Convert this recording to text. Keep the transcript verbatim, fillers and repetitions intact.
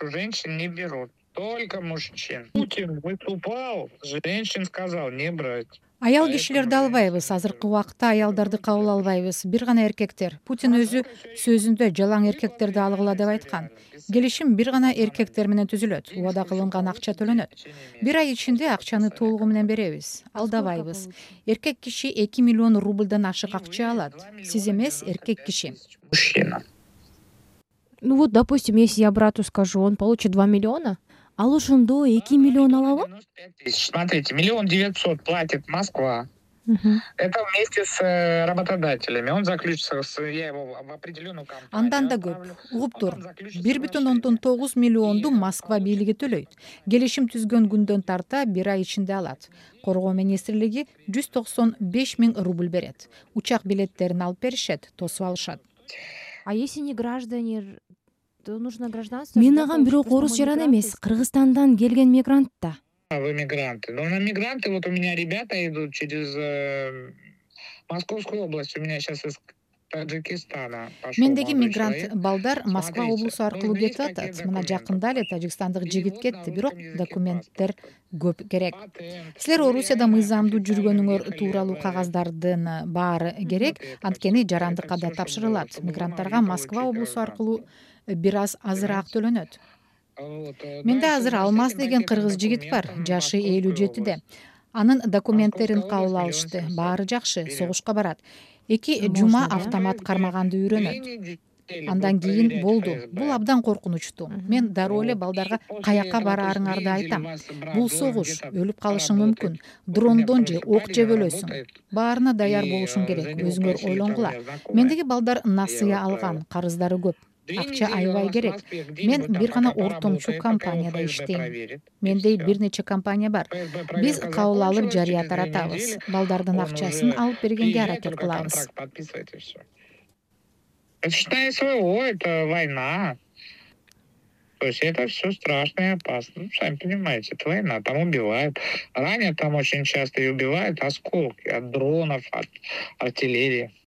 что женщин не берут, только мужчин. Путин выступал, женщин сказал не брать. Аял кишилерди албайбыз. Азыркы убакытта аялдарды кабыл албайбыз. Бир гана эркектер. Путин өзү сөзүндө жалаң эркектерди алгыла деп айткан. Келишим бир гана эркектер менен түзүлөт. Убада кылынган акча төлөнөт. Бир ай ичинде акчаны толугу менен беребиз. Алдабайбыз. Эркек киши эки миллион рубльдан ашык акча алат. Сиз эмес, эркек киши. Мужчина. Ну вот, допустим, если я брату скажу, он получит два миллиона, ал ошондо эки миллион алабы? Смотрите, миллион девятьсот платит Москва. Мгм. Это вместе с э, работодателями. Он заключится с я его в определенную компанию. Андан да көп. Угуп тур. бир бүтүн ондон тогуз миллионду Москва бийлиги төлөйт. Келишим түзгөн күндөн тарта бир ай ичинде алат. Коргоо министрлиги жүз токсон беш миң рубль берет. Учак билеттерин алып беришет, тосуп алышат. А если не граждане, то нужно гражданство? Мен да, агам бирок потому орус что мы жаран мигранты. эмес, Кыргызстандан келген мигрант да. А вы мигранты. Но на мигранты, вот у меня ребята идут через э, Московскую область. У меня сейчас из Таджикистана пошел Мендеги молодой мигрант человек. балдар Москва Смотрите, облусу аркылуу нужно есть кетип пакет атат. Мына документов жакында эле пошел. тажикстандык жигит Перевод на кетти, бирок русском языке документтер паспорта. көп керек. Патент. Силер Вы Орусияда реально мыйзамдуу официально жүргөнүңөр въехали тууралуу в- кагаздардын баары керек, Вот это анткени всё. жарандыкка Это да всё, чтобы- тапшырылат. чтобы Мигранттарга бумаги Москва получить облусу аркылуу гражданство. бир аз азыраак Понимаете? төлөнөт. Вот, э, Менде дальше азыр за Алмаз этим деген пакетом кыргыз жигит бар, документов жашы Московскую элүү жетиде. область. Анын документтерин Московская кабыл область, алышты. миллион семьсот. Баары жакшы, Вперед. согушка барат. Эки Можно, жума да? автомат кармаганды үйрөнөт. Две недели Андан будут кийин проверять болду. эф эс бэ. Бул абдан коркунучтуу. Мен дароо эле Вот. балдарга После каякка этого, бараарыңарды то есть, айтам. видели вас, брат, Бул должен согуш, где-то өлүп калышың поработать. мүмкүн. Вот у меня Дрондон же потому ок что жеп парень өлөсүң. работает, Баарына даяр и, болушуң э, керек. за него Өзүңөр просили там ойлонгула. у меня знакомая. Мендеги балдар насыя Я алган, отправил. карыздары көп. Две Акча недели аябай он вас в керек. Москве Мен где-нибудь там бир гана пока ортомчу поработает, пока его компанияда эф эс бэ иштейм. проверит. И Менде всё. бир нече компания бар. эф эс бэ Биз проверка кабыл алып закончилась, жарыя через две таратабыз. недели Балдардын он акчасын уже алып бергенге приезжает, аракет только кылабыз. контракт подписывает и всё. Это считай СВО, это война. То есть это все страшно и опасно. Ну, сами понимаете, это война, там убивают. Ранят там очень часто и убивают осколки от дронов, от артиллерии.